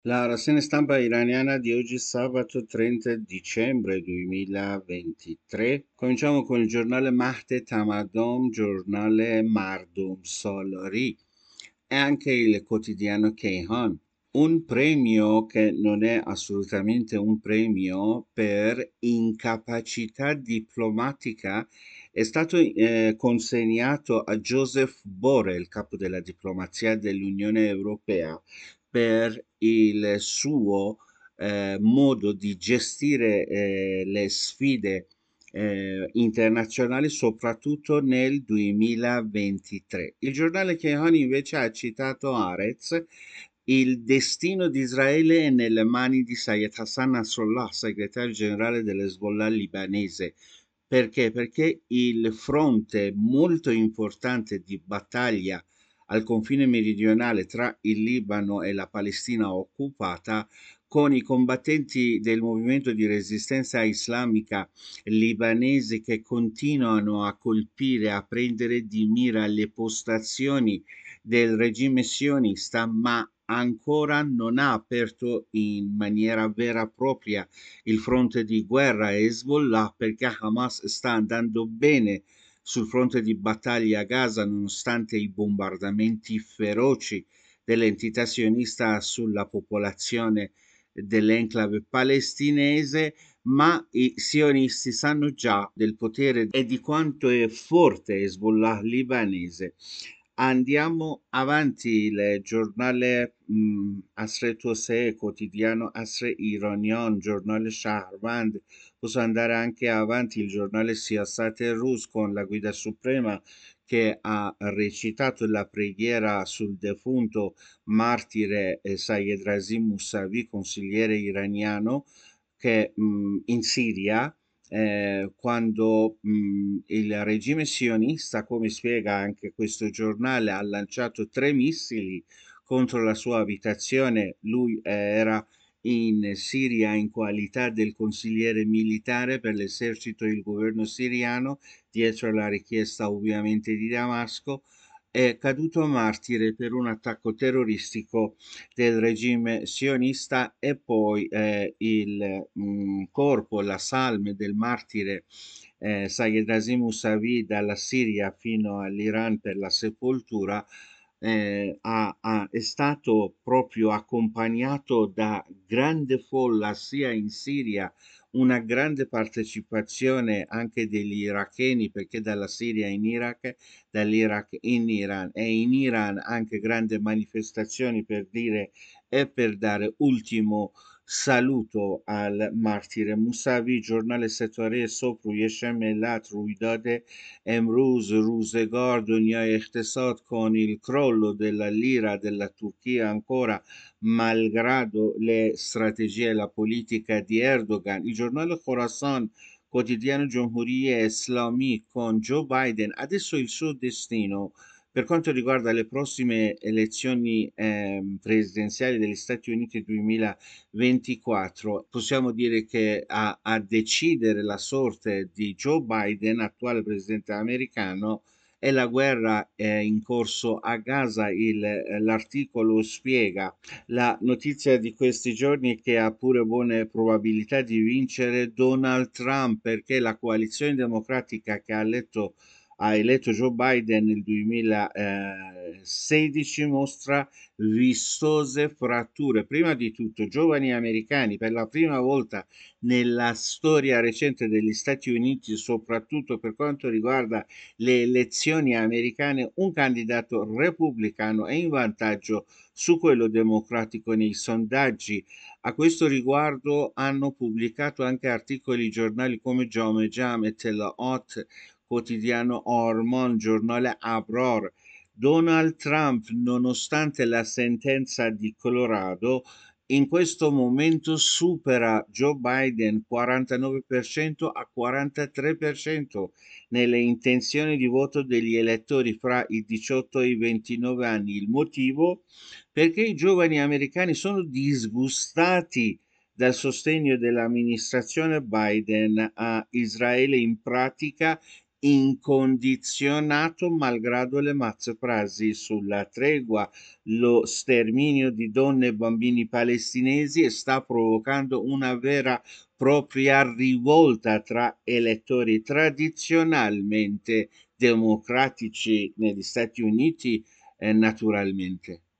La rassegna stampa iraniana di oggi, sabato 30 dicembre 2023. Cominciamo con il giornale Mahde Tamadom, giornale Mardum Solari e anche il quotidiano Kayhan. Un premio che non è assolutamente un premio per incapacità diplomatica è stato consegnato a Joseph Borrell, capo della diplomazia dell'Unione Europea, per il suo modo di gestire le sfide internazionali, soprattutto nel 2023. Il giornale Kehani invece ha citato Haaretz: il destino di Israele è nelle mani di Sayed Hassan Nasrallah, segretario generale dell'Hezbollah libanese. Perché? Perché il fronte molto importante di battaglia al confine meridionale tra il Libano e la Palestina occupata, con i combattenti del movimento di resistenza islamica libanese che continuano a colpire, a prendere di mira le postazioni del regime sionista, ma ancora non ha aperto in maniera vera e propria il fronte di guerra a Hezbollah, perché Hamas sta andando bene sul fronte di battaglia a Gaza nonostante i bombardamenti feroci dell'entità sionista sulla popolazione dell'enclave palestinese, ma i sionisti sanno già del potere e di quanto è forte Hezbollah libanese. Andiamo avanti, il giornale Asre Tose, quotidiano Asre Iranian, giornale Shahrband. Posso andare anche avanti, il giornale Siyasat Rus, con la guida suprema che ha recitato la preghiera sul defunto martire Sayed Razim Mousavi, consigliere iraniano, che in Siria, quando il regime sionista, come spiega anche questo giornale, ha lanciato 3 missili contro la sua abitazione. Lui era in Siria in qualità del consigliere militare per l'esercito e il governo siriano, dietro la richiesta ovviamente di Damasco. È caduto martire per un attacco terroristico del regime sionista. E poi il corpo, la salme del martire Sayed Razim Mousavi, dalla Siria fino all'Iran per la sepoltura, è stato proprio accompagnato da grande folla sia in Siria, una grande partecipazione anche degli iracheni, perché dalla Siria in Iraq, dall'Iraq in Iran, e in Iran anche grandi manifestazioni per dire e per dare ultimo saluto al martire Musavi. giornال ستاره صبح رویش ملت: رویداد امروز روزگار دنیای اقتصاد con il crollo della lira della Turchia ancora malgrado le strategie e la politica di Erdogan. Il giornale Khorasan, quotidiano Giomhuriye Islami, con Joe Biden adesso il suo destino per quanto riguarda le prossime elezioni presidenziali degli Stati Uniti 2024. Possiamo dire che a decidere la sorte di Joe Biden, attuale presidente americano, è la guerra in corso a Gaza. L'articolo spiega la notizia di questi giorni che ha pure buone probabilità di vincere Donald Trump, perché la coalizione democratica che ha eletto Joe Biden nel 2016 mostra vistose fratture. Prima di tutto, giovani americani, per la prima volta nella storia recente degli Stati Uniti, soprattutto per quanto riguarda le elezioni americane, un candidato repubblicano è in vantaggio su quello democratico nei sondaggi. A questo riguardo hanno pubblicato anche articoli giornali come Jome Jam e Tel Hot, quotidiano Ormon, giornale Abror. Donald Trump, nonostante la sentenza di Colorado, in questo momento supera Joe Biden 49% a 43% nelle intenzioni di voto degli elettori fra i 18 e i 29 anni. Il motivo? Perché i giovani americani sono disgustati dal sostegno dell'amministrazione Biden a Israele. In pratica incondizionato malgrado le mazze frasi sulla tregua, lo sterminio di donne e bambini palestinesi, e sta provocando una vera propria rivolta tra elettori tradizionalmente democratici negli Stati Uniti, naturalmente.